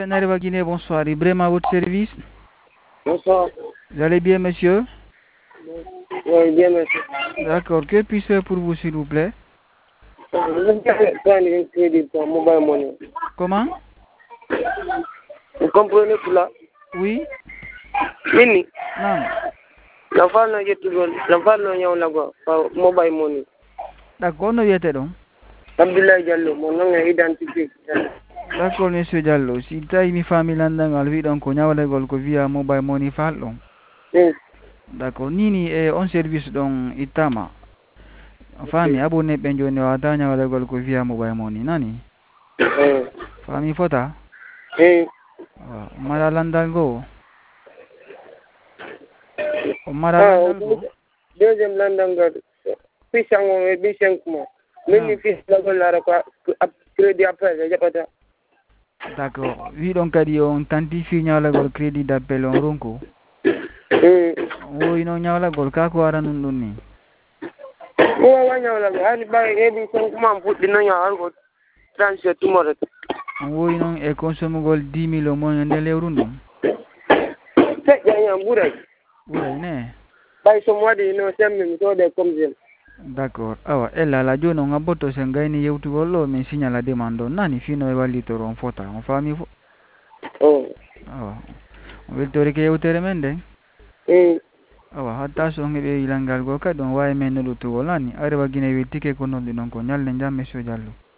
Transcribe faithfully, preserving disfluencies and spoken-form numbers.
Nareva Guinée, bonsoir. Ibrahim à votre service. Bonsoir. Vous allez bien, monsieur? Oui, bien, merci. D'accord. Que puis-je faire pour vous, s'il vous plaît? Je veux prendre un crédit pour mobile money. Comment? Vous comprenez pour là? Oui? Mini. Non. L'enfant n'a pas toujours. L'enfant n'a pas là-bas. Mobile money. D'accord, nous y étions. Abdoulaye Diallo, mon nom est identifié. D'accord, monsieur Diallo. Si tu as une famille là-dedans, elle vit donc on a le via mobile money fallo. Oui. D'accord. Nini est un service dans Itama. Famille abonné benjo ne wadanya wala gol ko via mobile money nani? Oui. Famille fota? Oui. Mara landango. O mara Ah, landango. deuxième landango. Puis ça on est cinq mois. Mini fils la gol la quoi crédit après, j'ai pas ça. D'accord. Oui, donc, il y a un tantifi le crédit d'appel en ronco. Oui. Oui, non, il y a le kako aranunduni. Oui, oui, oui, oui, cinq mois pour le nom, il y a un transfert tout le monde. Oui, non, et consomme gol dix mille au moins de l'euro. C'est un bourré. Oui, ne. Bah, ce mois de non, c'est même toi de comme ça. D'accord. Ah, elle la la jono nga boto sengai ni yeutu golo me signa la demando nani fino e valito ron fota on fammi fo. Oh. Ah. On veut te que yeutere mende. Eh. Ah, hatta so ngebe ilangal go ka don wa men no to golani are wa gine witike ko non di non ko nyalle njam monsieur Diallo.